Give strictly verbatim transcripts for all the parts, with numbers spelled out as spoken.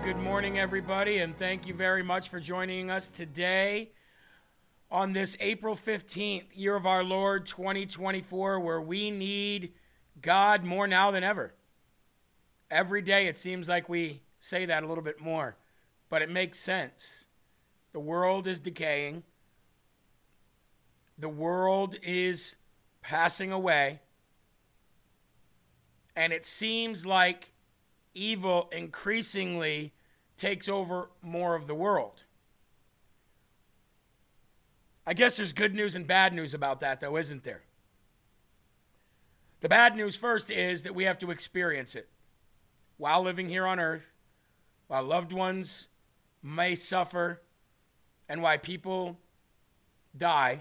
Good morning, everybody, and thank you very much for joining us today on this April fifteenth, year of our Lord, twenty twenty-four, where we need God more now than ever. Every day it seems like we say that a little bit more, but it makes sense. The world is decaying. The world is passing away. And it seems like evil increasingly takes over more of the world. I guess there's good news and bad news about that, though, isn't there? The bad news first is that we have to experience it while living here on earth, while loved ones may suffer, and why people die.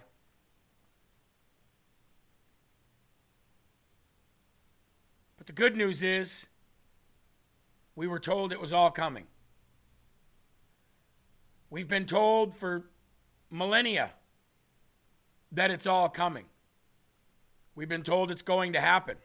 But the good news is we were told it was all coming. We've been told for millennia that it's all coming. We've been told it's going to happen.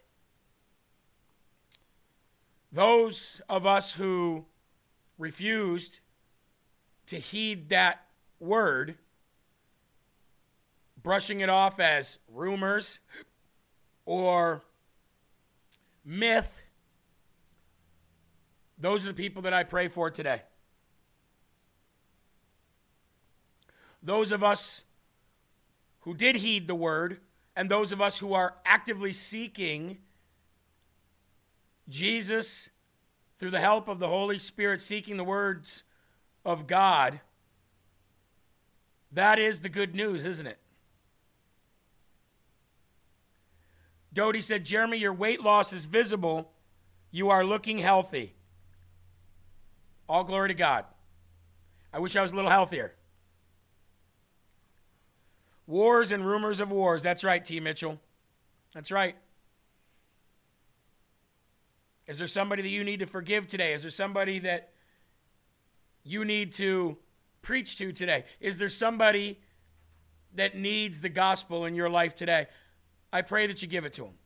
Those of us who refused to heed that word, brushing it off as rumors or myth, those are the people that I pray for today. Those of us who did heed the word, and those of us who are actively seeking Jesus through the help of the Holy Spirit, seeking the words of God, that is the good news, isn't it? Dodie said, Jeremy, your weight loss is visible. You are looking healthy. All glory to God. I wish I was a little healthier. Wars and rumors of wars. That's right, T. Mitchell. That's right. Is there somebody that you need to forgive today? Is there somebody that you need to preach to today? Is there somebody that needs the gospel in your life today? I pray that you give it to them.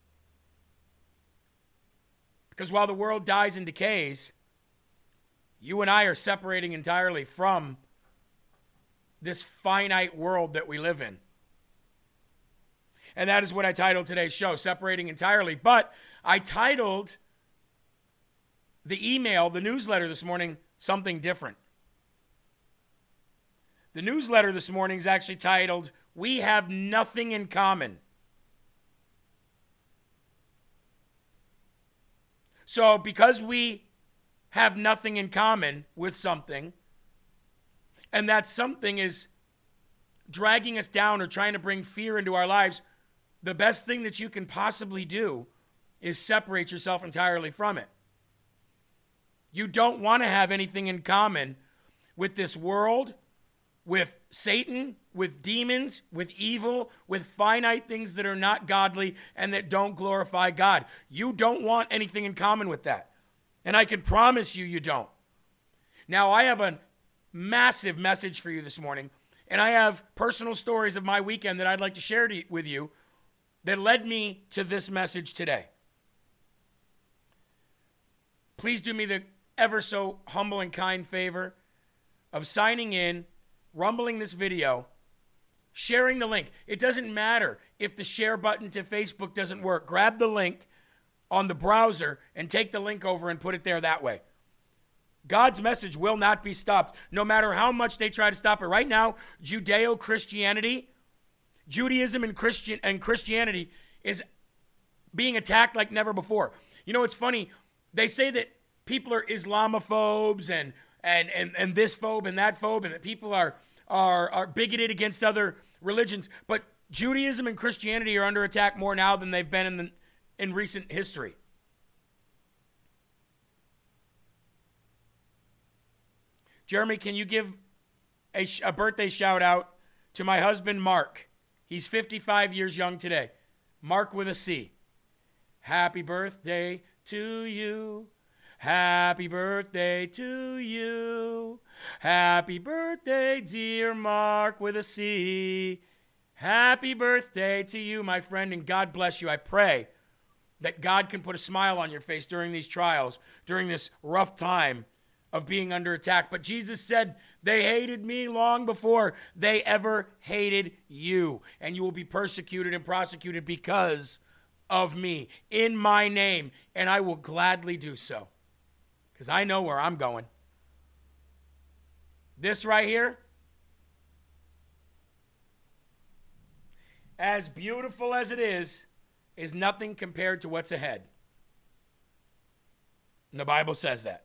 Because while the world dies and decays, you and I are separating entirely from this finite world that we live in. And that is what I titled today's show, Separating Entirely. But I titled the email, the newsletter this morning, something different. The newsletter this morning is actually titled, We Have Nothing in Common. So because we have nothing in common with something, and that something is dragging us down or trying to bring fear into our lives, the best thing that you can possibly do is separate yourself entirely from it. You don't want to have anything in common with this world, with Satan, with demons, with evil, with finite things that are not godly and that don't glorify God. You don't want anything in common with that. And I can promise you, you don't. Now, I have a massive message for you this morning, and I have personal stories of my weekend that I'd like to share to, with you that led me to this message today. Please do me the ever so humble and kind favor of signing in, rumbling this video, sharing the link. It doesn't matter if the share button to Facebook doesn't work. Grab the link on the browser and take the link over and put it there that way. God's message will not be stopped, no matter how much they try to stop it. Right now, Judeo-Christianity, Judaism and Christian and Christianity is being attacked like never before. You know, it's funny. They say that people are Islamophobes and and and, and this phobe and that phobe, and that people are, are, are bigoted against other religions. But Judaism and Christianity are under attack more now than they've been in the, in recent history. Jeremy, can you give a, sh- a birthday shout out to my husband, Mark? He's fifty-five years young today. Mark with a C. Happy birthday to you. Happy birthday to you. Happy birthday, dear Mark with a C. Happy birthday to you, my friend, and God bless you. I pray that God can put a smile on your face during these trials, during this rough time of being under attack. But Jesus said, they hated me long before they ever hated you. And you will be persecuted and prosecuted because of me in my name. And I will gladly do so because I know where I'm going. This right here, as beautiful as it is, is nothing compared to what's ahead. And the Bible says that.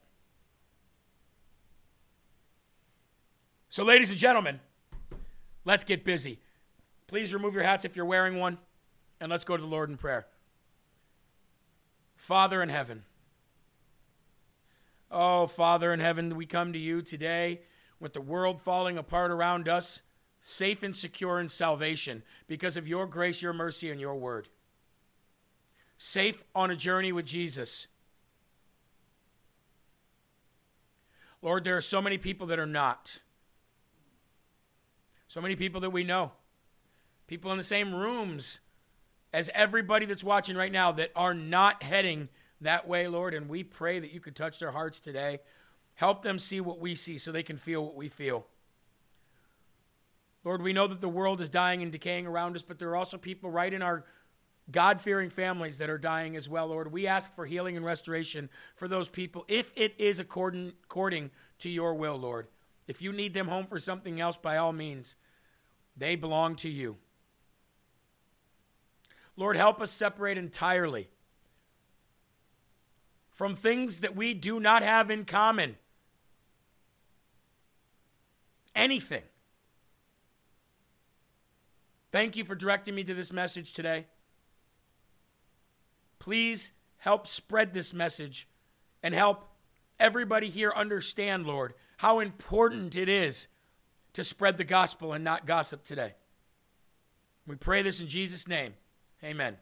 So, ladies and gentlemen, let's get busy. Please remove your hats if you're wearing one, and let's go to the Lord in prayer. Father in heaven. Oh, Father in heaven, we come to you today with the world falling apart around us, safe and secure in salvation because of your grace, your mercy, and your word. Safe on a journey with Jesus. Lord, there are so many people that are not. So many people that we know. People in the same rooms as everybody that's watching right now that are not heading that way, Lord. And we pray that you could touch their hearts today. Help them see what we see so they can feel what we feel. Lord, we know that the world is dying and decaying around us, but there are also people right in our God-fearing families that are dying as well, Lord. We ask for healing and restoration for those people if it is according, according to your will, Lord. If you need them home for something else, by all means, they belong to you. Lord, help us separate entirely from things that we do not have in common. Anything. Thank you for directing me to this message today. Please help spread this message and help everybody here understand, Lord, how important it is to spread the gospel and not gossip today. We pray this in Jesus' name. Amen.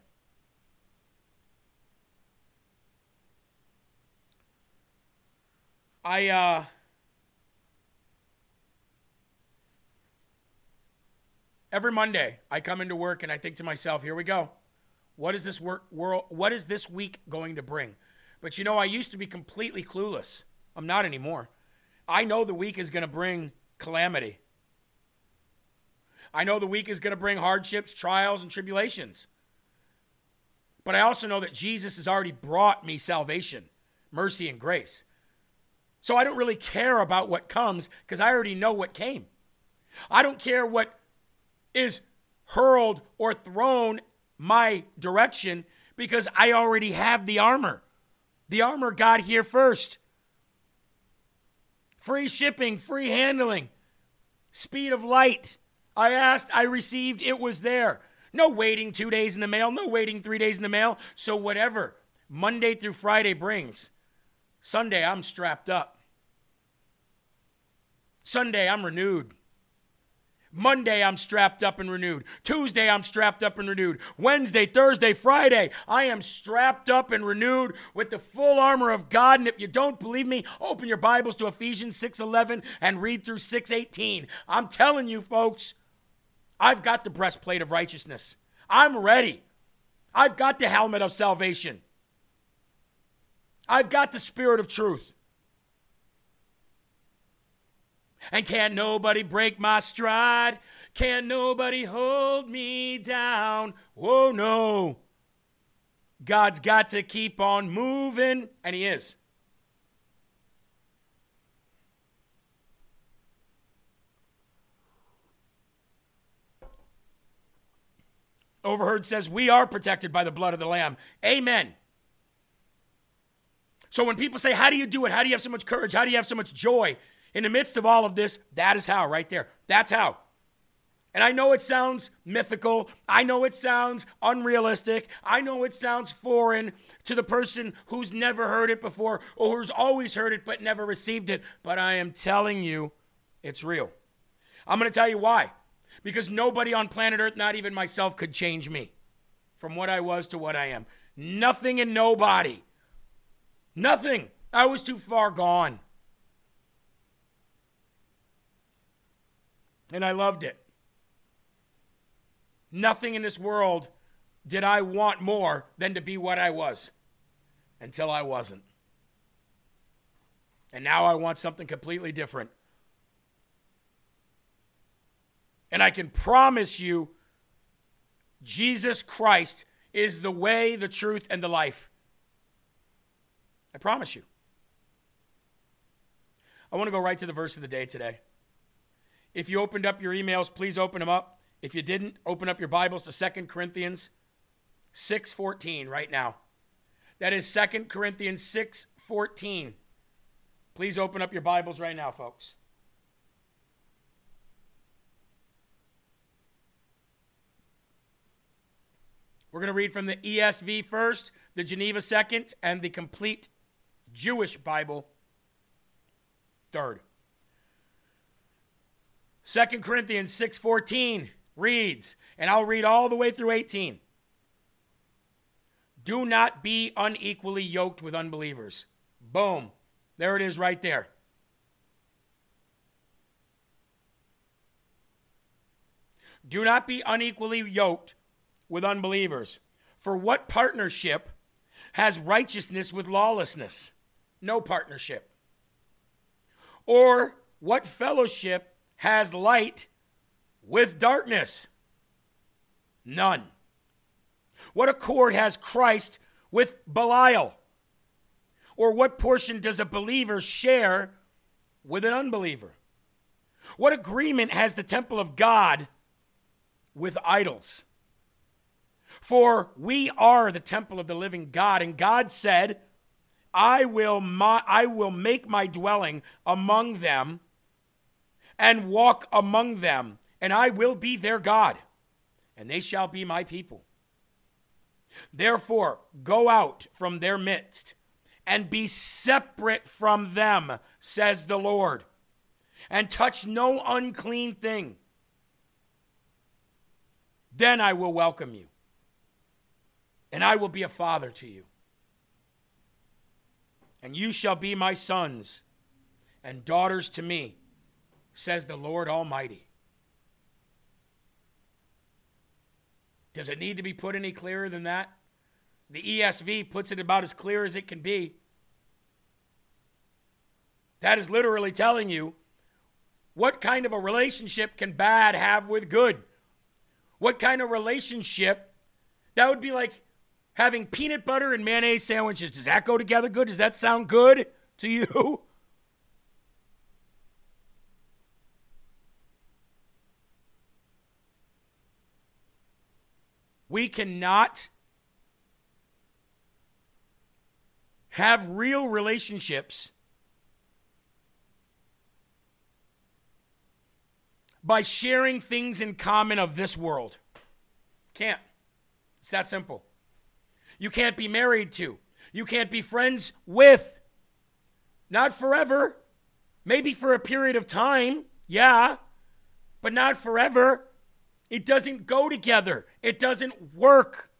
I, uh... Every Monday, I come into work and I think to myself, here we go. What is this work world? What is this week going to bring? But you know, I used to be completely clueless. I'm not anymore. I know the week is going to bring calamity. I know the week is going to bring hardships, trials, and tribulations. But I also know that Jesus has already brought me salvation, mercy, and grace. So I don't really care about what comes because I already know what came. I don't care what is hurled or thrown my direction because I already have the armor. The armor got here first. Free shipping, free handling, speed of light. I asked, I received, it was there. No waiting two days in the mail, no waiting three days in the mail. So whatever Monday through Friday brings, Sunday I'm strapped up. Sunday I'm renewed. Monday, I'm strapped up and renewed. Tuesday, I'm strapped up and renewed. Wednesday, Thursday, Friday, I am strapped up and renewed with the full armor of God. And if you don't believe me, open your Bibles to Ephesians six eleven and read through six eighteen. I'm telling you, folks, I've got the breastplate of righteousness. I'm ready. I've got the helmet of salvation. I've got the spirit of truth. And can't nobody break my stride. Can't nobody hold me down. Oh, no. God's got to keep on moving. And he is. Overheard says, we are protected by the blood of the Lamb. Amen. So when people say, how do you do it? How do you have so much courage? How do you have so much joy? In the midst of all of this, that is how, right there. That's how. And I know it sounds mythical. I know it sounds unrealistic. I know it sounds foreign to the person who's never heard it before or who's always heard it but never received it. But I am telling you, it's real. I'm going to tell you why. Because nobody on planet Earth, not even myself, could change me from what I was to what I am. Nothing and nobody. Nothing. I was too far gone. And I loved it. Nothing in this world did I want more than to be what I was until I wasn't. And now I want something completely different. And I can promise you, Jesus Christ is the way, the truth, and the life. I promise you. I want to go right to the verse of the day today. If you opened up your emails, please open them up. If you didn't, open up your Bibles to Second Corinthians six fourteen right now. That is Second Corinthians six fourteen. Please open up your Bibles right now, folks. We're going to read from the E S V first, the Geneva second, and the complete Jewish Bible third. Second Corinthians six fourteen reads, and I'll read all the way through eighteen. Do not be unequally yoked with unbelievers. Boom. There it is right there. Do not be unequally yoked with unbelievers. For what partnership has righteousness with lawlessness? No partnership. Or what fellowship has light with darkness? None. What accord has Christ with Belial? Or what portion does a believer share with an unbeliever? What agreement has the temple of God with idols? For we are the temple of the living God, and God said, I will, my, I will make my dwelling among them and walk among them, and I will be their God, and they shall be my people. Therefore, go out from their midst and be separate from them, says the Lord, and touch no unclean thing. Then I will welcome you, and I will be a father to you. And you shall be my sons and daughters to me, says the Lord Almighty. Does it need to be put any clearer than that? The E S V puts it about as clear as it can be. That is literally telling you what kind of a relationship can bad have with good. What kind of relationship, that would be like having peanut butter and mayonnaise sandwiches. Does that go together good? Does that sound good to you? We cannot have real relationships by sharing things in common of this world. Can't. It's that simple. You can't be married to. You can't be friends with. Not forever. Maybe for a period of time. Yeah. But not forever. It doesn't go together. It doesn't work.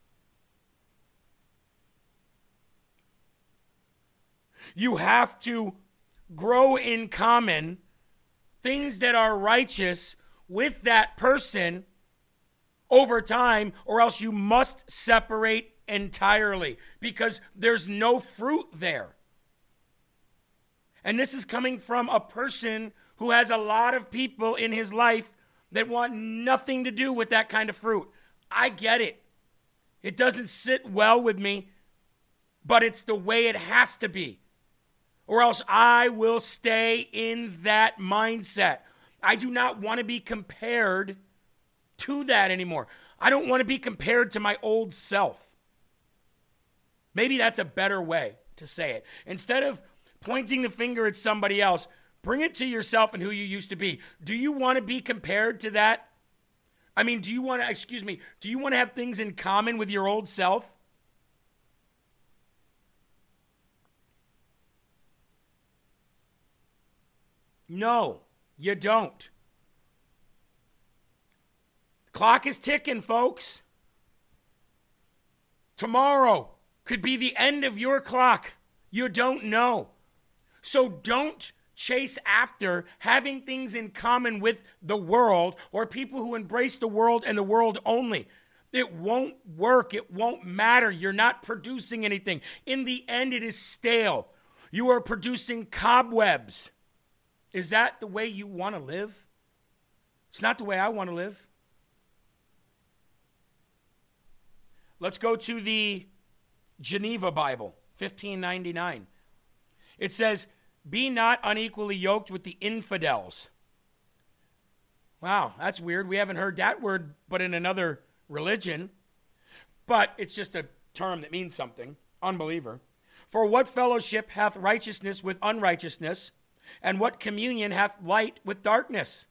You have to grow in common things that are righteous with that person over time, or else you must separate entirely because there's no fruit there. And this is coming from a person who has a lot of people in his life that want nothing to do with that kind of fruit. I get it. It doesn't sit well with me, but it's the way it has to be. Or else I will stay in that mindset. I do not want to be compared to that anymore. I don't want to be compared to my old self. Maybe that's a better way to say it. Instead of pointing the finger at somebody else, bring it to yourself and who you used to be. Do you want to be compared to that? I mean, do you want to, excuse me, do you want to have things in common with your old self? No, you don't. The clock is ticking, folks. Tomorrow could be the end of your clock. You don't know. So don't chase after having things in common with the world or people who embrace the world and the world only. It won't work. It won't matter. You're not producing anything. In the end, it is stale. You are producing cobwebs. Is that the way you want to live? It's not the way I want to live. Let's go to the Geneva Bible, fifteen ninety-nine. It says, be not unequally yoked with the infidels. Wow, that's weird. We haven't heard that word but in another religion. But it's just a term that means something. Unbeliever. For what fellowship hath righteousness with unrighteousness? And what communion hath light with darkness?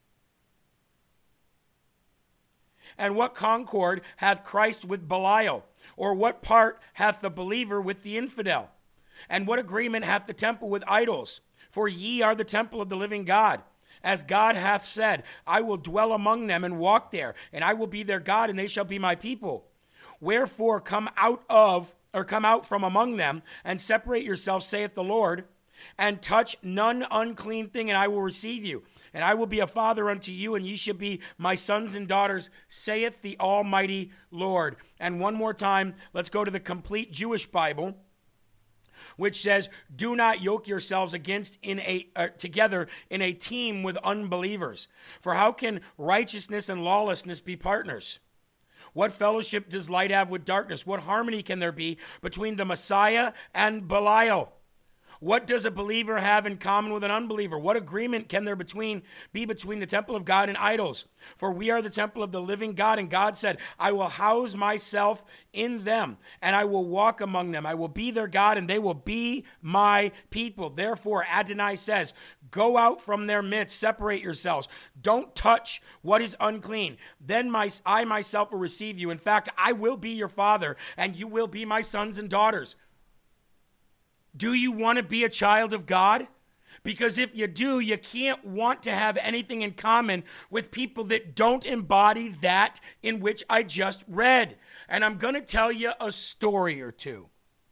And what concord hath Christ with Belial? Or what part hath the believer with the infidel? And what agreement hath the temple with idols? For ye are the temple of the living God. As God hath said, I will dwell among them and walk there, and I will be their God, and they shall be my people. Wherefore come out of, or come out from among them, and separate yourselves, saith the Lord, and touch none unclean thing, and I will receive you. And I will be a father unto you, and ye shall be my sons and daughters, saith the Almighty Lord. And one more time, let's go to the complete Jewish Bible, which says, do not yoke yourselves against in a uh, together in a team with unbelievers. For how can righteousness and lawlessness be partners? What fellowship does light have with darkness? What harmony can there be between the Messiah and Belial? What does a believer have in common with an unbeliever? What agreement can there between be between the temple of God and idols? For we are the temple of the living God, and God said, I will house myself in them, and I will walk among them. I will be their God, and they will be my people. Therefore, Adonai says, go out from their midst, separate yourselves. Don't touch what is unclean. Then my, I myself will receive you. In fact, I will be your father, and you will be my sons and daughters. Do you want to be a child of God? Because if you do, you can't want to have anything in common with people that don't embody that in which I just read. And I'm going to tell you a story or two.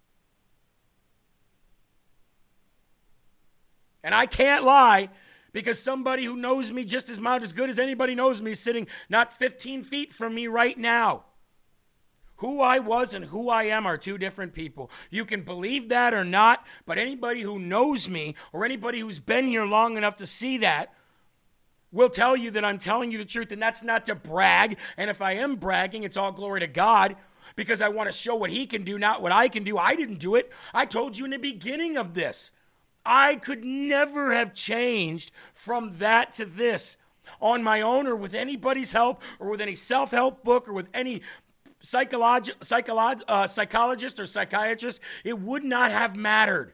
And I can't lie, because somebody who knows me just as much as good as anybody knows me is sitting not fifteen feet from me right now. Who I was and who I am are two different people. You can believe that or not, but anybody who knows me or anybody who's been here long enough to see that will tell you that I'm telling you the truth, and that's not to brag. And if I am bragging, it's all glory to God, because I want to show what he can do, not what I can do. I didn't do it. I told you in the beginning of this. I could never have changed from that to this on my own, or with anybody's help, or with any self-help book, or with any Psycholog- psycholog- uh, psychologist or psychiatrist. It would not have mattered.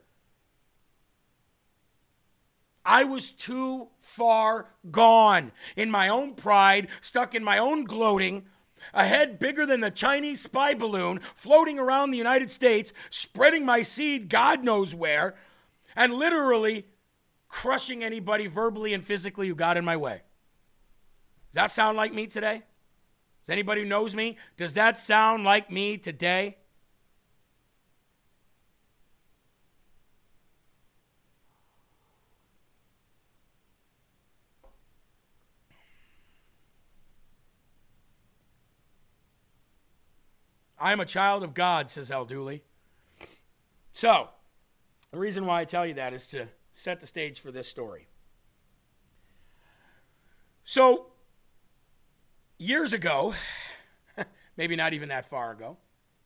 I was too far gone in my own pride, stuck in my own gloating, a head bigger than the Chinese spy balloon, floating around the United States, spreading my seed God knows where, and literally crushing anybody verbally and physically who got in my way. Does that sound like me today? Does anybody who knows me, does that sound like me today? I am a child of God, says Al Dooley. So, the reason why I tell you that is to set the stage for this story. So, years ago, maybe not even that far ago,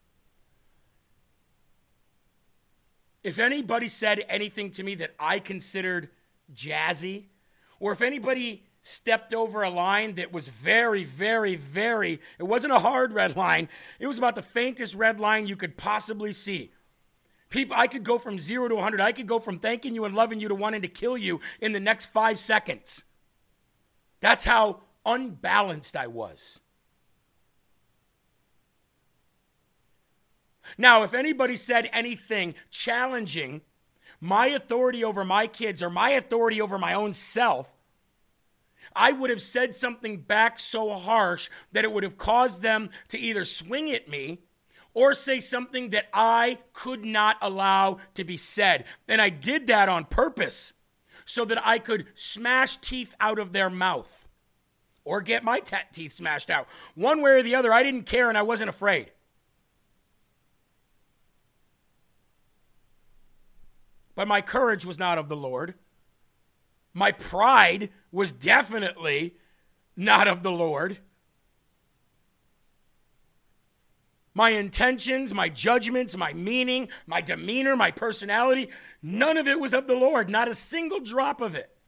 if anybody said anything to me that I considered jazzy, or if anybody stepped over a line that was very, very, very, it wasn't a hard red line, it was about the faintest red line you could possibly see. People, I could go from zero to one hundred. I could go from thanking you and loving you to wanting to kill you in the next five seconds. That's how unbalanced I was. Now, if anybody said anything challenging my authority over my kids or my authority over my own self, I would have said something back so harsh that it would have caused them to either swing at me or say something that I could not allow to be said. And I did that on purpose so that I could smash teeth out of their mouth. Or get my t- teeth smashed out. One way or the other, I didn't care and I wasn't afraid. but my courage was not of the Lord. My pride was definitely not of the Lord. My intentions, my judgments, my meaning, my demeanor, my personality, none of it was of the Lord, not a single drop of it.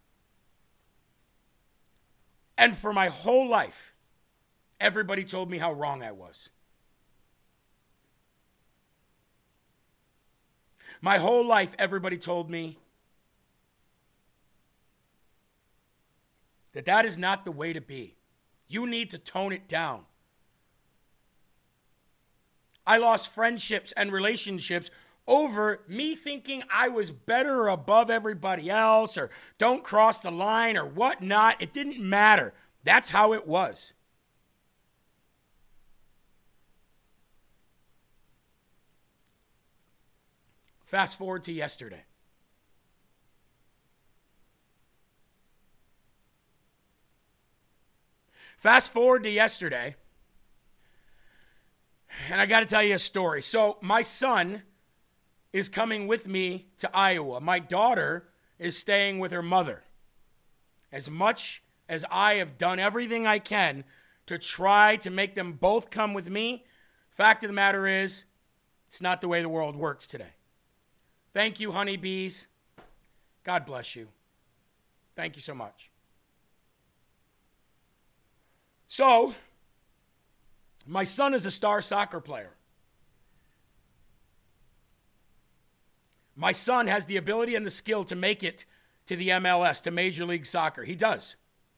And for my whole life, everybody told me how wrong I was. My whole life, everybody told me that that is not the way to be. You need to tone it down. I lost friendships and relationships over me thinking I was better or above everybody else, or don't cross the line or whatnot. It didn't matter. That's how it was. Fast forward to yesterday. Fast forward to yesterday. And I got to tell you a story. So my son is coming with me to Iowa. My daughter is staying with her mother. As much as I have done everything I can to try to make them both come with me, fact of the matter is, it's not the way the world works today. Thank you, honeybees. God bless you. Thank you so much. So, my son is a star soccer player. My son has the ability and the skill to make it to the M L S, to Major League Soccer. He does.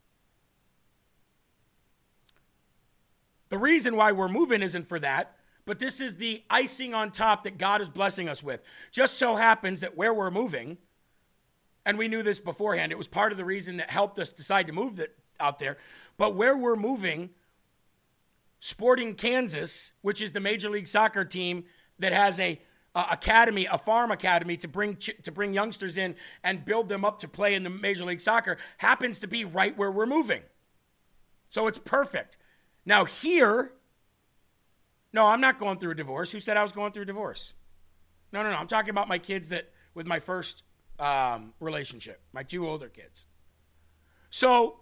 The reason why we're moving isn't for that, but this is the icing on top that God is blessing us with. Just so happens that where we're moving, and we knew this beforehand, it was part of the reason that helped us decide to move that out there, but where we're moving, Sporting Kansas, which is the Major League Soccer team that has a uh, academy, a farm academy to bring ch- to bring youngsters in and build them up to play in the Major League Soccer, happens to be right where we're moving. So it's perfect. Now here, no, I'm not going through a divorce. Who said I was going through a divorce? No, no, no. I'm talking about my kids that with my first um, relationship, my two older kids. So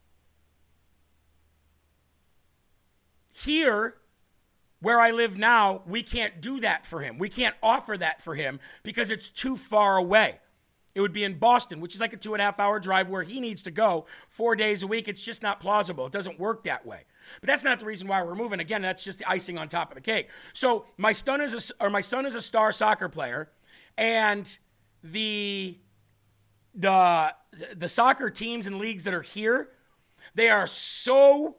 here, where I live now, we can't do that for him. We can't offer that for him because it's too far away. It would be in Boston, which is like a two and a half hour drive where he needs to go four days a week. It's just not plausible. It doesn't work that way. But that's not the reason why we're moving. Again, that's just the icing on top of the cake. So my son is a, or my son is a star soccer player, and the the the soccer teams and leagues that are here, they are so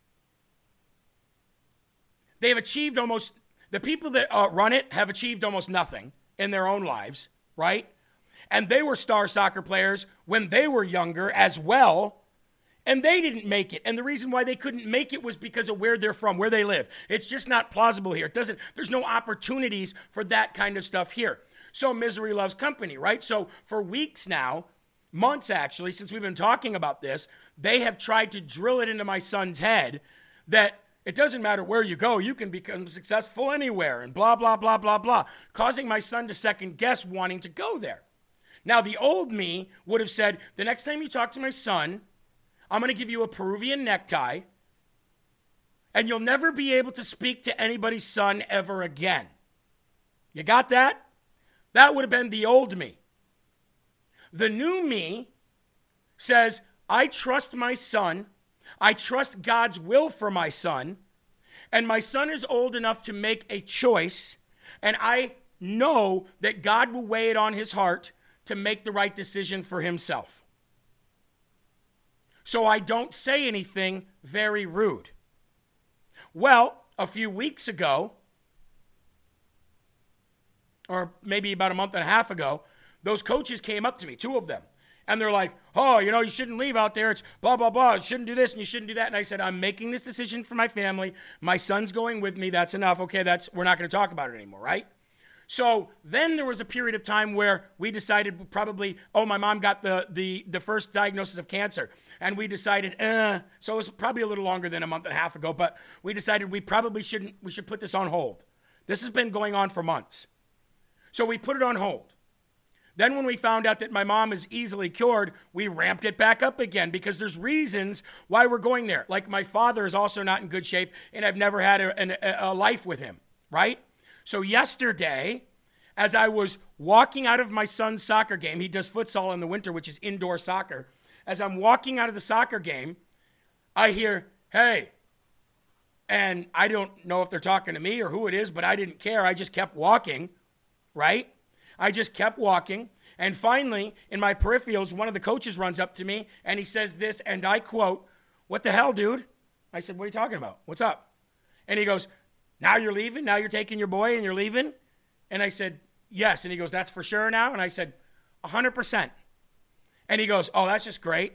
they have achieved almost the people that uh, run it have achieved almost nothing in their own lives, right? And they were star soccer players when they were younger as well, and they didn't make it. And the reason why they couldn't make it was because of where they're from, where they live. It's just not plausible here. It doesn't. There's no opportunities for that kind of stuff here. So misery loves company, right? So for weeks now, months actually, since we've been talking about this, they have tried to drill it into my son's head that it doesn't matter where you go, you can become successful anywhere, and blah, blah, blah, blah, blah, causing my son to second guess wanting to go there. Now, the old me would have said, the next time you talk to my son, I'm going to give you a Peruvian necktie, and you'll never be able to speak to anybody's son ever again. You got that? That would have been the old me. The new me says, I trust my son. I trust God's will for my son. And my son is old enough to make a choice. And I know that God will weigh it on his heart to make the right decision for himself. So I don't say anything very rude. Well, a few weeks ago, or maybe about a month and a half ago, those coaches came up to me, two of them. And they're like, oh, you know, you shouldn't leave out there. It's blah, blah, blah. You shouldn't do this and you shouldn't do that. And I said, I'm making this decision for my family. My son's going with me. That's enough. Okay, that's we're not going to talk about it anymore, right? So then there was a period of time where we decided probably, oh, my mom got the the the first diagnosis of cancer. And we decided, eh. So it was probably a little longer than a month and a half ago. But we decided we probably shouldn't, we should put this on hold. This has been going on for months. So we put it on hold. Then when we found out that my mom is easily cured, we ramped it back up again because there's reasons why we're going there. Like my father is also not in good shape and I've never had a, a, a life with him, right? So yesterday, as I was walking out of my son's soccer game, he does futsal in the winter, which is indoor soccer. As I'm walking out of the soccer game, I hear, hey, and I don't know if they're talking to me or who it is, but I didn't care. I just kept walking, right? I just kept walking. And finally, in my peripherals, one of the coaches runs up to me and he says this, and I quote, "What the hell, dude?" I said, "What are you talking about? What's up?" And he goes, "Now you're leaving? Now you're taking your boy and you're leaving?" And I said, "Yes." And he goes, "That's for sure now?" And I said, one hundred percent. And he goes, "Oh, that's just great."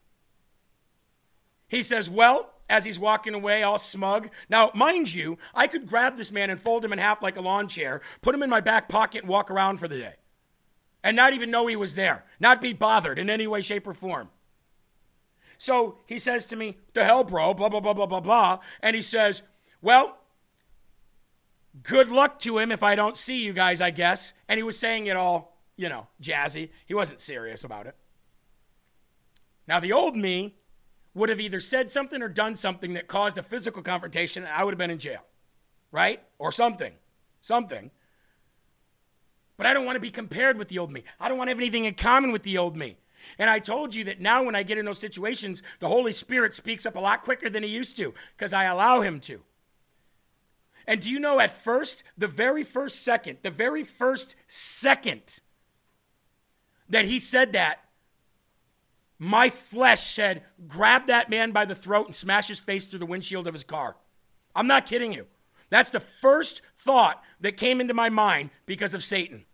He says, "Well," as he's walking away all smug. Now, mind you, I could grab this man and fold him in half like a lawn chair, put him in my back pocket and walk around for the day. And not even know he was there. Not be bothered in any way, shape, or form. So he says to me, "The hell, bro, blah, blah, blah, blah, blah, blah." And he says, "Well, good luck to him if I don't see you guys, I guess." And he was saying it all, you know, jazzy. He wasn't serious about it. Now, the old me would have either said something or done something that caused a physical confrontation, and I would have been in jail, right? Or something, something. But I don't want to be compared with the old me. I don't want to have anything in common with the old me. And I told you that now when I get in those situations, the Holy Spirit speaks up a lot quicker than he used to because I allow him to. And do you know at first, the very first second, the very first second that he said that, my flesh said, grab that man by the throat and smash his face through the windshield of his car. I'm not kidding you. That's the first thought that came into my mind because of Satan.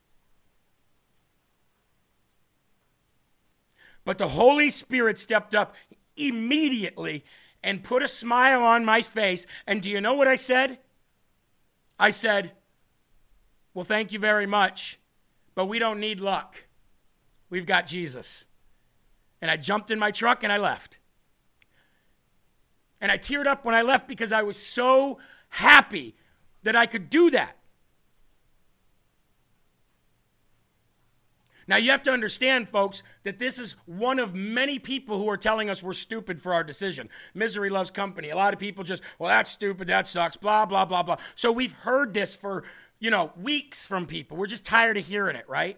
But the Holy Spirit stepped up immediately and put a smile on my face. And do you know what I said? I said, "Well, thank you very much, but we don't need luck. We've got Jesus." And I jumped in my truck and I left. And I teared up when I left because I was so happy that I could do that. Now you have to understand, folks, that this is one of many people who are telling us we're stupid for our decision. Misery loves company. A lot of people just, well, that's stupid, that sucks, blah, blah, blah, blah. So we've heard this for, you know, weeks from people. We're just tired of hearing it, right?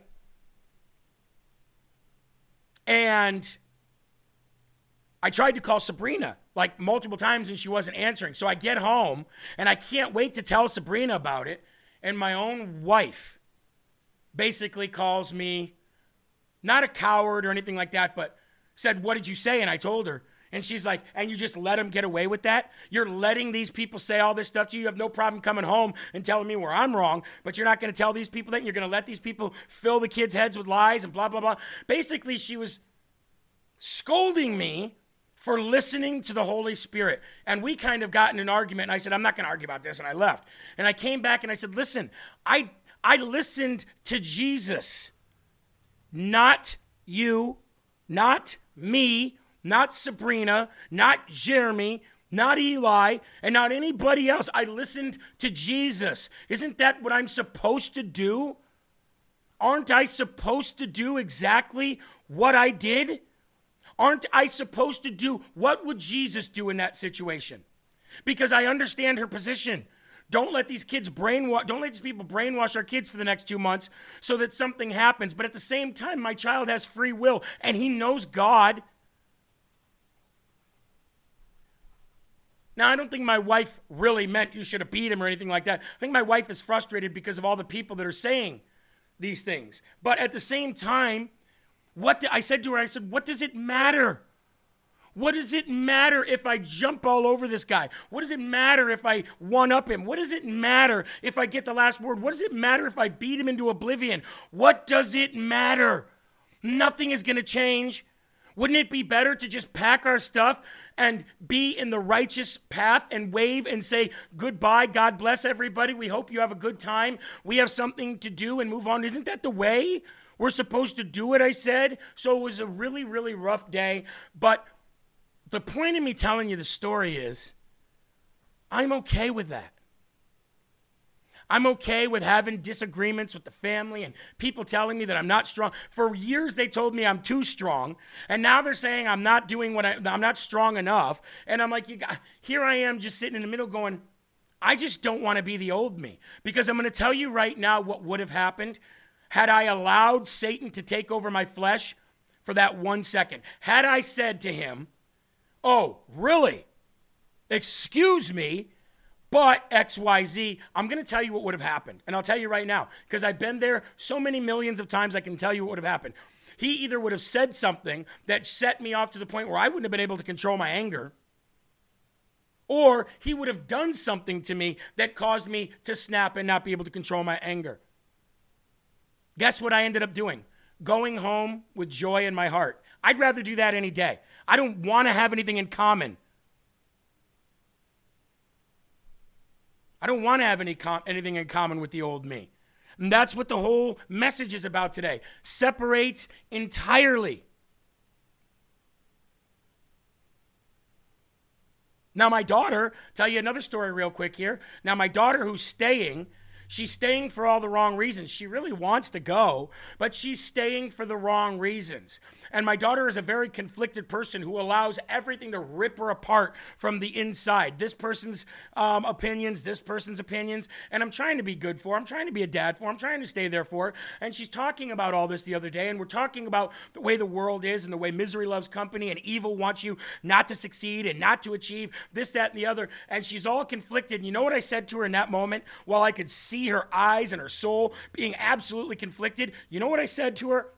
And I tried to call Sabrina like multiple times and she wasn't answering. So I get home and I can't wait to tell Sabrina about it. And my own wife basically calls me, not a coward or anything like that, but said, "What did you say?" And I told her. And she's like, "And you just let them get away with that? You're letting these people say all this stuff to you? You have no problem coming home and telling me where I'm wrong, but you're not going to tell these people that? You're going to let these people fill the kids' heads with lies and blah, blah, blah." Basically, she was scolding me for listening to the Holy Spirit. And we kind of got in an argument, and I said, "I'm not going to argue about this," and I left. And I came back and I said, "Listen, I, I listened to Jesus, not you, not me, not Sabrina, not Jeremy, not Eli, and not anybody else. I listened to Jesus. Isn't that what I'm supposed to do? Aren't I supposed to do exactly what I did? Aren't I supposed to do what would Jesus do in that situation?" Because I understand her position. Don't let these kids brainwash, don't let these people brainwash our kids for the next two months so that something happens. But at the same time, my child has free will and he knows God. Now, I don't think my wife really meant you should have beat him or anything like that. I think my wife is frustrated because of all the people that are saying these things. But at the same time, what do, I said to her, I said, what does it matter? What does it matter if I jump all over this guy? What does it matter if I one-up him? What does it matter if I get the last word? What does it matter if I beat him into oblivion? What does it matter? Nothing is going to change. Wouldn't it be better to just pack our stuff and be in the righteous path and wave and say, goodbye, God bless everybody, we hope you have a good time, we have something to do and move on? Isn't that the way we're supposed to do it, I said? So it was a really, really rough day. But the point of me telling you the story is, I'm okay with that. I'm okay with having disagreements with the family and people telling me that I'm not strong. For years, they told me I'm too strong. And now they're saying I'm not doing what I, I'm not strong enough. And I'm like, you got, here I am just sitting in the middle going, I just don't want to be the old me. Because I'm going to tell you right now what would have happened had I allowed Satan to take over my flesh for that one second. Had I said to him, oh, really? Excuse me, but X Y Z, I'm going to tell you what would have happened. And I'll tell you right now, because I've been there so many millions of times, I can tell you what would have happened. He either would have said something that set me off to the point where I wouldn't have been able to control my anger, or he would have done something to me that caused me to snap and not be able to control my anger. Guess what I ended up doing? Going home with joy in my heart. I'd rather do that any day. I don't want to have anything in common. I don't want to have any com- anything in common with the old me. And that's what the whole message is about today. Separate entirely. Now, my daughter, tell you another story real quick here. Now, my daughter who's staying, she's staying for all the wrong reasons. She really wants to go, but she's staying for the wrong reasons. And my daughter is a very conflicted person who allows everything to rip her apart from the inside. This person's um, opinions, this person's opinions. And I'm trying to be good for her. I'm trying to be a dad for her. I'm trying to stay there for her. And she's talking about all this the other day. And we're talking about the way the world is and the way misery loves company and evil wants you not to succeed and not to achieve this, that, and the other. And she's all conflicted. And you know what I said to her in that moment while I could see her eyes and her soul being absolutely conflicted? You know what I said to her?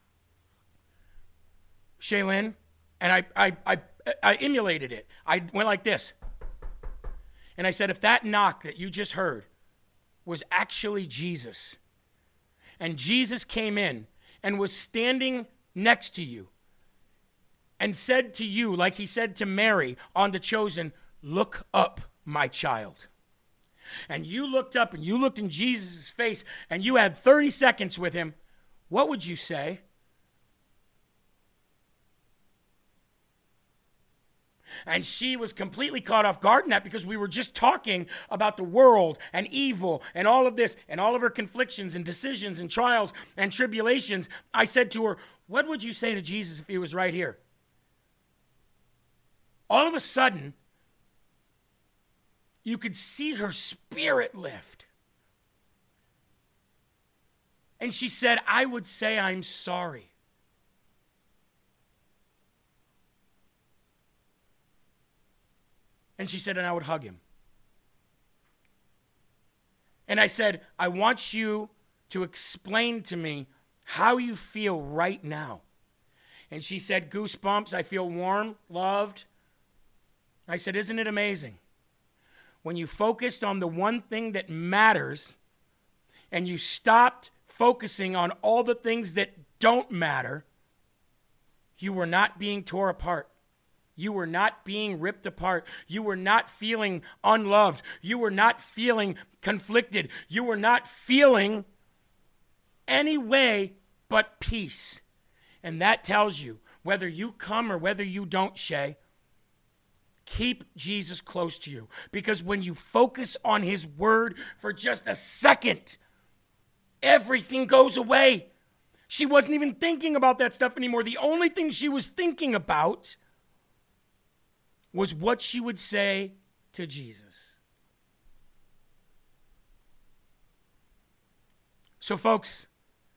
Shaylin, and I, I, I, I emulated it. I went like this. And I said, if that knock that you just heard was actually Jesus, and Jesus came in and was standing next to you and said to you, like he said to Mary on The Chosen, look up, my child. And you looked up and you looked in Jesus' face and you had thirty seconds with him, what would you say? And she was completely caught off guard in that because we were just talking about the world and evil and all of this and all of her conflictions and decisions and trials and tribulations. I said to her, what would you say to Jesus if he was right here? All of a sudden, you could see her spirit lift. And she said, I would say I'm sorry. And she said, and I would hug him. And I said, I want you to explain to me how you feel right now. And she said, goosebumps, I feel warm, loved. I said, isn't it amazing? When you focused on the one thing that matters and you stopped focusing on all the things that don't matter, you were not being tore apart. You were not being ripped apart. You were not feeling unloved. You were not feeling conflicted. You were not feeling any way but peace. And that tells you, whether you come or whether you don't, Shay, keep Jesus close to you. Because when you focus on his word for just a second, everything goes away. She wasn't even thinking about that stuff anymore. The only thing she was thinking about was what she would say to Jesus. So, folks,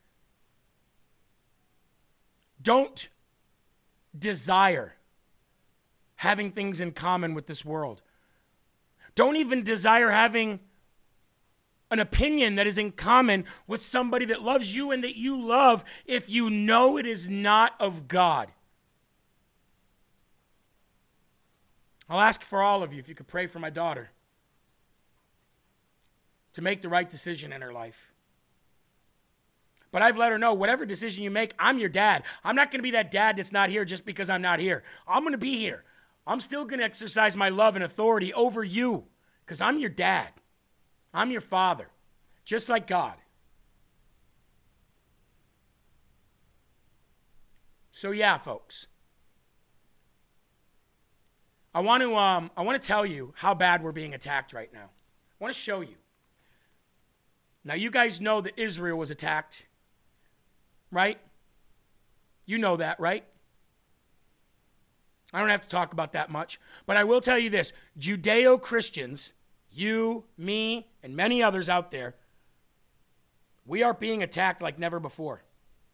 don't desire having things in common with this world. Don't even desire having an opinion that is in common with somebody that loves you and that you love if you know it is not of God. I'll ask for all of you if you could pray for my daughter to make the right decision in her life. But I've let her know, whatever decision you make, I'm your dad. I'm not going to be that dad that's not here just because I'm not here. I'm going to be here. I'm still going to exercise my love and authority over you because I'm your dad. I'm your father, just like God. So yeah, folks. I want to um, I want to tell you how bad we're being attacked right now. I want to show you. Now, you guys know that Israel was attacked, right? You know that, right? I don't have to talk about that much. But I will tell you this. Judeo-Christians, you, me, and many others out there, we are being attacked like never before.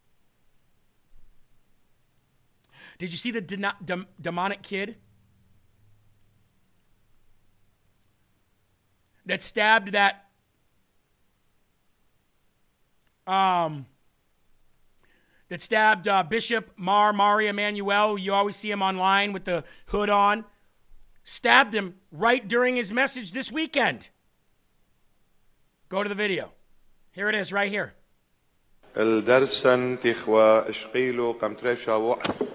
Did you see the de- de- demonic kid that stabbed that um that stabbed uh, Bishop Mar Mari Emanuel? You always see him online with the hood on. Stabbed him right during his message this weekend. Go to the video. Here it is, right here. الدرسن تخوى اشقيلو قم ترشا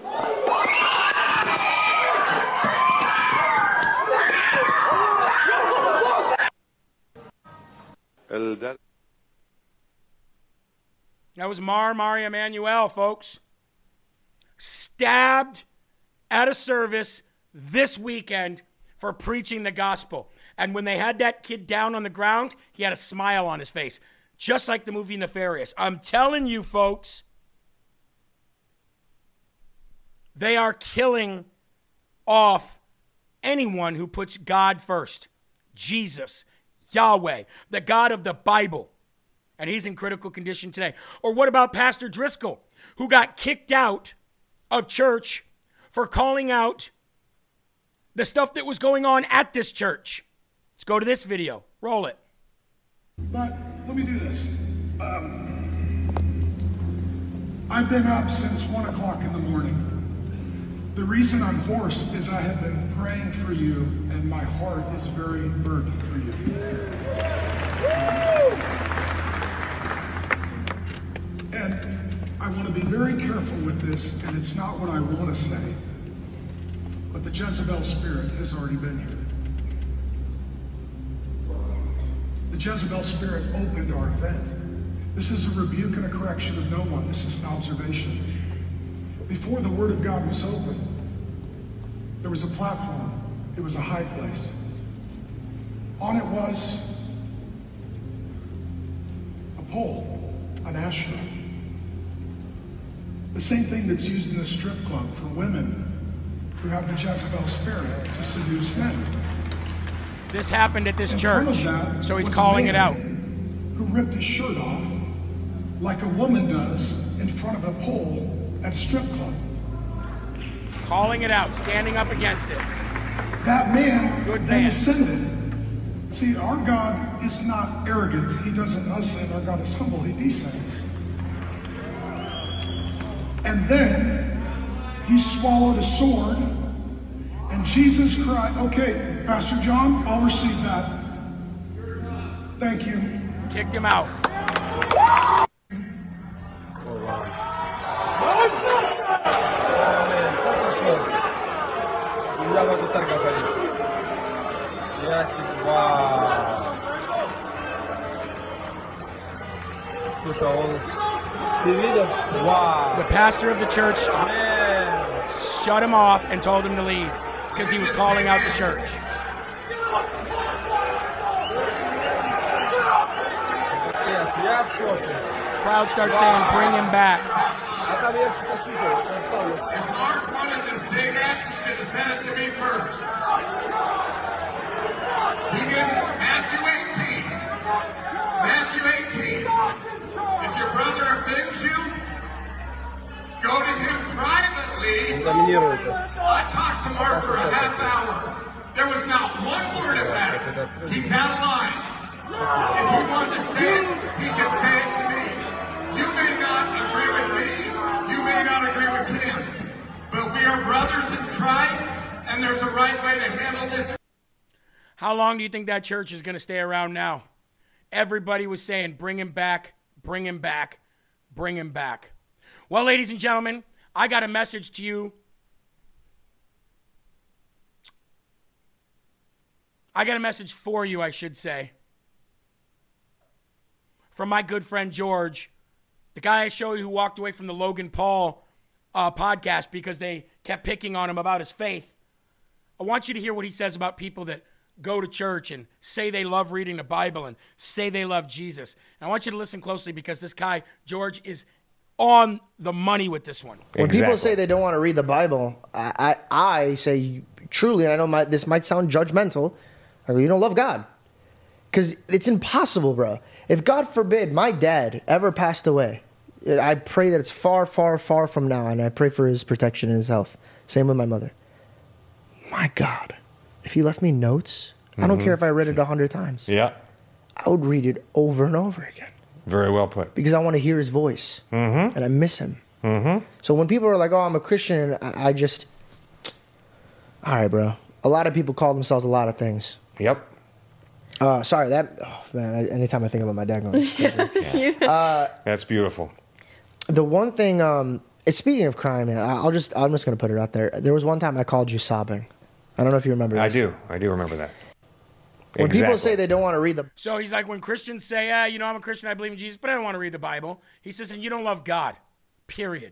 That was Mar Mari Emanuel, folks. Stabbed at a service this weekend for preaching the gospel. And when they had that kid down on the ground, he had a smile on his face. Just like the movie Nefarious. I'm telling you, folks, they are killing off anyone who puts God first. Jesus, Yahweh, the God of the Bible. And he's in critical condition today. Or what about Pastor Driscoll, who got kicked out of church for calling out the stuff that was going on at this church? Let's go to this video. Roll it. But let me do this. Um, I've been up since one o'clock in the morning. The reason I'm hoarse is I have been praying for you, and my heart is very burdened for you. And I want to be very careful with this, and it's not what I want to say, but the Jezebel spirit has already been here. The Jezebel spirit opened our event. This is a rebuke and a correction of no one. This is an observation. Before the Word of God was open, there was a platform. It was a high place. On it was a pole, an ashtray. The same thing that's used in a strip club for women who have the Jezebel spirit to seduce men. This happened at this In church, front of that so he's was a calling it man out. Who ripped his shirt off like a woman does in front of a pole at a strip club. Calling it out, standing up against it. That man Good then man. ascended. See, our God is not arrogant. He doesn't ascend. Our God is humble. He descends. And then he swallowed a sword, and Jesus cried, okay, Pastor John, I'll receive that. Thank you. Kicked him out. The pastor of the church shut him off and told him to leave because he was calling out the church. Crowd starts saying, bring him back. If Mark wanted to say that, he should have said it to me first. He didn't. Matthew eighteen. Matthew eighteen. If your brother offends you, go to him privately. I talked to Mark for a half hour. There was not one word of that. He's out of line. If he wanted to say it, he could say it to me. You may not agree with me, you may not agree with him, but we are brothers in Christ, and there's a right way to handle this. How long do you think that church is going to stay around now? Everybody was saying, bring him back, bring him back, bring him back. Well, ladies and gentlemen, I got a message to you. I got a message for you, I should say, from my good friend George, the guy I showed you who walked away from the Logan Paul uh, podcast because they kept picking on him about his faith. I want you to hear what he says about people that go to church and say they love reading the Bible and say they love Jesus. And I want you to listen closely because this guy, George, is on the money with this one. When Exactly. people say they don't want to read the Bible, I, I, I say truly, and I know my, this might sound judgmental, I go, you don't love God. Because it's impossible, bro. If God forbid my dad ever passed away, I pray that it's far, far, far from now, and I pray for his protection and his health. Same with my mother. My God, if he left me notes, mm-hmm. I don't care if I read it a hundred times. Yeah. I would read it over and over again. Very well put. Because I want to hear his voice, mm-hmm. and I miss him. Mm-hmm. So when people are like, oh, I'm a Christian, I, I just... All right, bro. A lot of people call themselves a lot of things. Yep. Uh, sorry, that... Oh, man, I, anytime I think about my dad going... yeah. uh, That's beautiful. The one thing... Um, speaking of crime, man, I'll just, I'm just going to put it out there. There was one time I called you sobbing. I don't know if you remember this. I do. I do remember that. When exactly. people say they don't want to read the... So he's like, when Christians say, ah, you know, I'm a Christian, I believe in Jesus, but I don't want to read the Bible. He says, and you don't love God, period.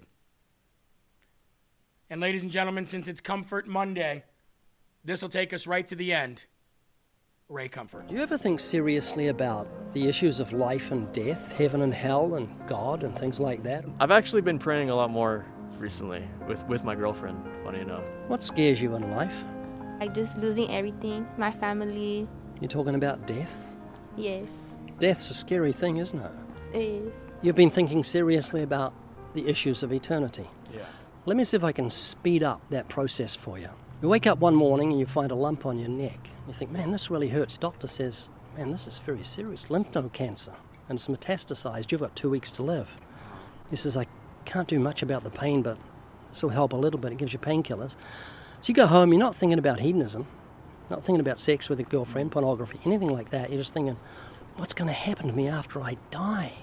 And ladies and gentlemen, since it's Comfort Monday, this will take us right to the end. Ray Comfort. Do you ever think seriously about the issues of life and death, heaven and hell, and God and things like that? I've actually been praying a lot more recently with, with my girlfriend, funny enough. What scares you in life? Like just losing everything, my family. You're talking about death? Yes. Death's a scary thing, isn't it? It is. You've been thinking seriously about the issues of eternity. Yeah. Let me see if I can speed up that process for you. You wake up one morning and you find a lump on your neck. You think, man, this really hurts. Doctor says, man, this is very serious. Lymph node cancer, and it's metastasized. You've got two weeks to live. He says, I can't do much about the pain, but this will help a little bit. It gives you painkillers. So you go home, you're not thinking about hedonism, not thinking about sex with a girlfriend, pornography, anything like that. You're just thinking, what's going to happen to me after I die?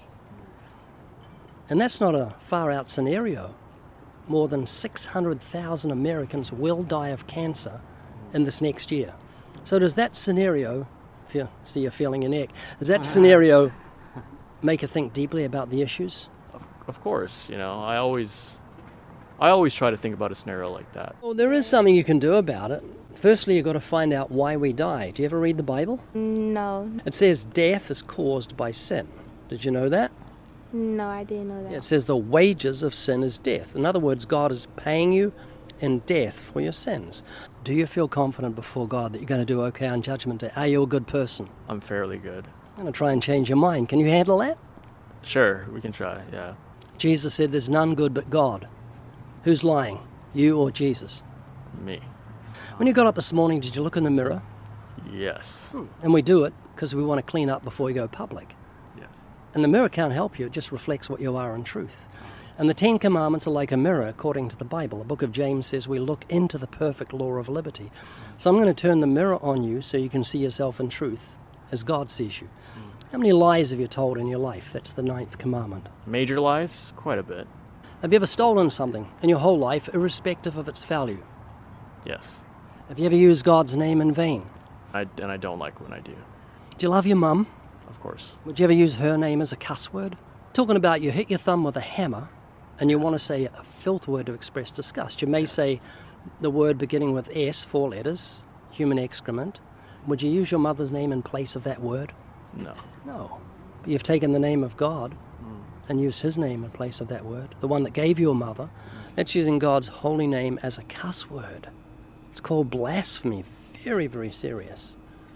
And that's not a far-out scenario. More than six hundred thousand Americans will die of cancer in this next year. So does that scenario, if you see you're feeling your neck, does that scenario make you think deeply about the issues? Of, of course, you know, I always, I always try to think about a scenario like that. Well, there is something you can do about it. Firstly, you've got to find out why we die. Do you ever read the Bible? No. It says death is caused by sin. Did you know that? No, I didn't know that. Yeah, it says the wages of sin is death. In other words, God is paying you in death for your sins. Do you feel confident before God that you're going to do okay on Judgment Day? Are you a good person? I'm fairly good. I'm going to try and change your mind. Can you handle that? Sure, we can try, yeah. Jesus said there's none good but God. Who's lying, you or Jesus? Me. When you got up this morning, did you look in the mirror? Yes. Hmm. And we do it because we want to clean up before we go public. Yes. And the mirror can't help you, it just reflects what you are in truth. And the Ten Commandments are like a mirror, according to the Bible. The book of James says we look into the perfect law of liberty. So I'm going to turn the mirror on you so you can see yourself in truth as God sees you. Mm. How many lies have you told in your life? That's the ninth commandment. Major lies? Quite a bit. Have you ever stolen something in your whole life, irrespective of its value? Yes. Have you ever used God's name in vain? I, and I don't like when I do. Do you love your mum? Of course. Would you ever use her name as a cuss word? Talking about you hit your thumb with a hammer and you want to say a filth word to express disgust. You may say the word beginning with S, four letters, human excrement. Would you use your mother's name in place of that word? No. No. But you've taken the name of God mm. and used his name in place of that word. The one that gave you a mother, that's using God's holy name as a cuss word. It's called blasphemy. Very, very serious.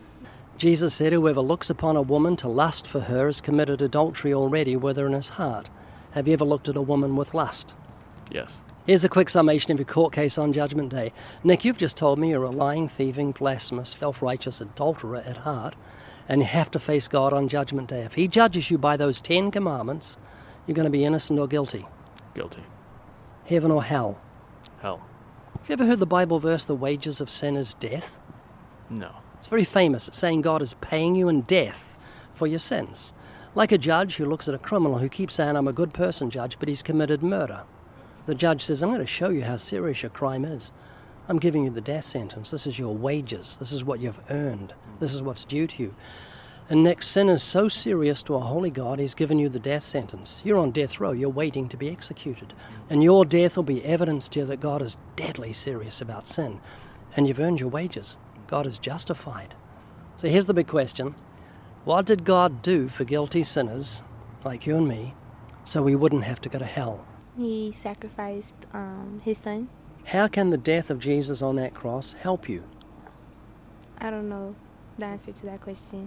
Jesus said, whoever looks upon a woman to lust for her has committed adultery already with her in his heart. Have you ever looked at a woman with lust? Yes. Here's a quick summation of your court case on Judgment Day. Nick, you've just told me you're a lying, thieving, blasphemous, self-righteous adulterer at heart, and you have to face God on Judgment Day. If he judges you by those Ten Commandments, you're going to be innocent or guilty. Guilty. Heaven or hell? Hell. Have you ever heard the Bible verse, the wages of sin is death? No. It's very famous. It's saying God is paying you in death for your sins. Like a judge who looks at a criminal who keeps saying, I'm a good person, judge, but he's committed murder. The judge says, I'm going to show you how serious your crime is. I'm giving you the death sentence. This is your wages. This is what you've earned. This is what's due to you. And next, sin is so serious to a holy God, he's given you the death sentence. You're on death row. You're waiting to be executed. And your death will be evidence to you that God is deadly serious about sin. And you've earned your wages. God is justified. So here's the big question. What did God do for guilty sinners like you and me so we wouldn't have to go to hell? He sacrificed um, his son. How can the death of Jesus on that cross help you? I don't know the answer to that question.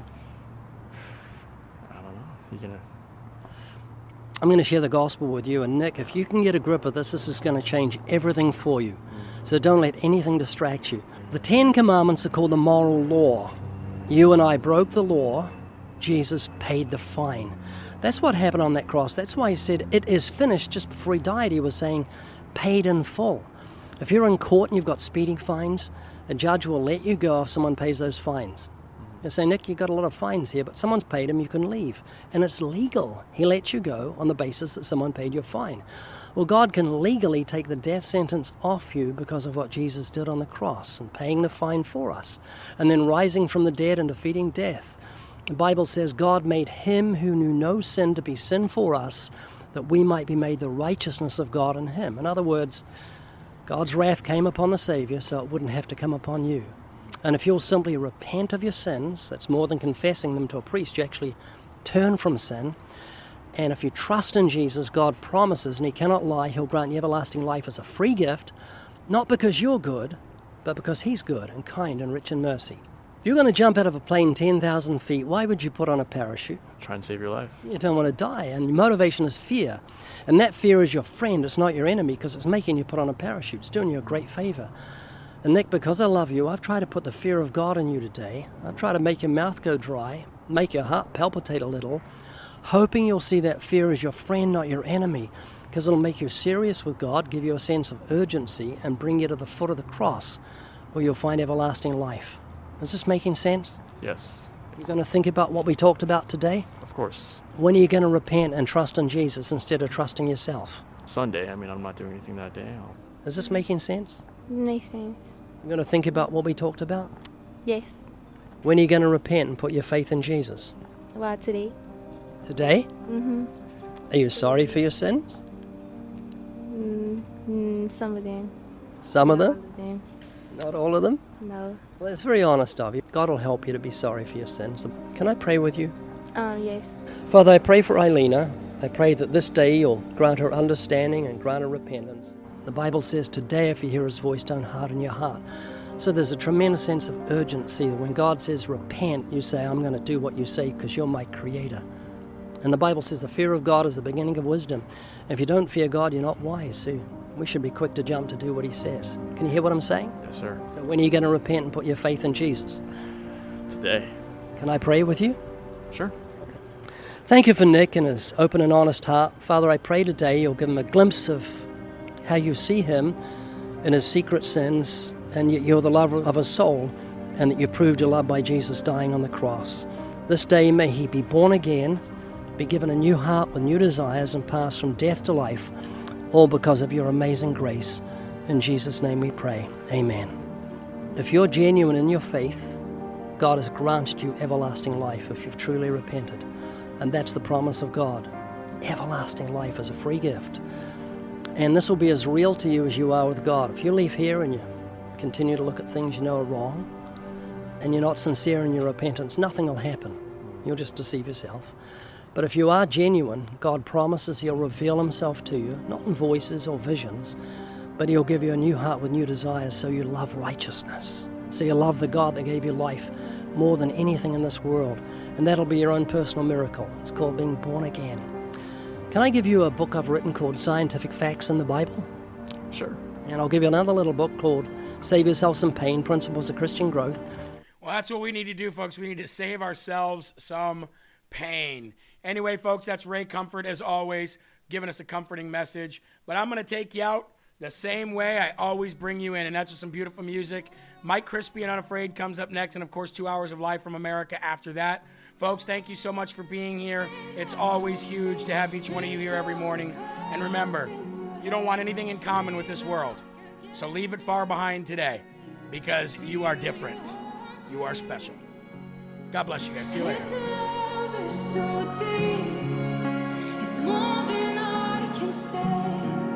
I don't know. You gonna... I'm going to share the gospel with you, and Nick, if you can get a grip of this, this is going to change everything for you. So don't let anything distract you. The Ten Commandments are called the moral law. You and I broke the law. Jesus paid the fine. That's what happened on that cross. That's why he said, it is finished. Just before he died, he was saying, paid in full. If you're in court and you've got speeding fines, a judge will let you go if someone pays those fines. You say, Nick, you've got a lot of fines here, but someone's paid them, you can leave. And it's legal. He lets you go on the basis that someone paid your fine. Well, God can legally take the death sentence off you because of what Jesus did on the cross and paying the fine for us, and then rising from the dead and defeating death. The Bible says God made him who knew no sin to be sin for us, that we might be made the righteousness of God in him. In other words, God's wrath came upon the Savior so it wouldn't have to come upon you. And if you'll simply repent of your sins, that's more than confessing them to a priest. You actually turn from sin. And if you trust in Jesus, God promises, and he cannot lie, he'll grant you everlasting life as a free gift, not because you're good, but because he's good and kind and rich in mercy. If you're going to jump out of a plane ten thousand feet, why would you put on a parachute? Try and save your life. You don't want to die, and your motivation is fear. And that fear is your friend, it's not your enemy, because it's making you put on a parachute. It's doing you a great favor. And Nick, because I love you, I've tried to put the fear of God in you today. I've tried to make your mouth go dry, make your heart palpitate a little, hoping you'll see that fear as your friend, not your enemy, because it'll make you serious with God, give you a sense of urgency, and bring you to the foot of the cross, where you'll find everlasting life. Is this making sense? Yes. You're going to think about what we talked about today? Of course. When are you going to repent and trust in Jesus instead of trusting yourself? Sunday. I mean, I'm not doing anything that day. I'll... Is this making sense? Makes sense. You're going to think about what we talked about? Yes. When are you going to repent and put your faith in Jesus? Well, today. Today? Mm-hmm. Are you sorry for your sins? Mm, mm, some of them. Some of them? All of them. Not all of them? No. Well, it's very honest of you. God will help you to be sorry for your sins. Can I pray with you? Um, yes. Father, I pray for Eilina. I pray that this day you'll grant her understanding and grant her repentance. The Bible says today, if you hear his voice, don't harden your heart. So there's a tremendous sense of urgency that when God says repent, you say, I'm going to do what you say because you're my creator. And the Bible says the fear of God is the beginning of wisdom. If you don't fear God, you're not wise. So we should be quick to jump to do what he says. Can you hear what I'm saying? Yes, sir. So when are you going to repent and put your faith in Jesus? Today. Can I pray with you? Sure. Thank you for Nick and his open and honest heart. Father, I pray today you'll give him a glimpse of how you see him in his secret sins, and yet you're the lover of his soul, and that you proved your love by Jesus dying on the cross. This day may he be born again, be given a new heart with new desires, and pass from death to life, all because of your amazing grace. In Jesus' name we pray. Amen. If you're genuine in your faith, God has granted you everlasting life if you've truly repented. And that's the promise of God. Everlasting life is a free gift. And this will be as real to you as you are with God. If you leave here and you continue to look at things you know are wrong, and you're not sincere in your repentance, nothing will happen. You'll just deceive yourself. But if you are genuine, God promises he'll reveal himself to you, not in voices or visions, but he'll give you a new heart with new desires so you love righteousness. So you love the God that gave you life more than anything in this world. And that'll be your own personal miracle. It's called being born again. Can I give you a book I've written called Scientific Facts in the Bible? Sure. And I'll give you another little book called Save Yourself Some Pain, Principles of Christian Growth. Well, that's what we need to do, folks. We need to save ourselves some pain. Anyway, folks, that's Ray Comfort, as always, giving us a comforting message. But I'm going to take you out the same way I always bring you in, and that's with some beautiful music. Mike Crispy and Unafraid comes up next, and, of course, Two Hours of Life from America after that. Folks, thank you so much for being here. It's always huge to have each one of you here every morning. And remember, you don't want anything in common with this world. So leave it far behind today, because you are different. You are special. God bless you guys. See you later. It's more than I can stand.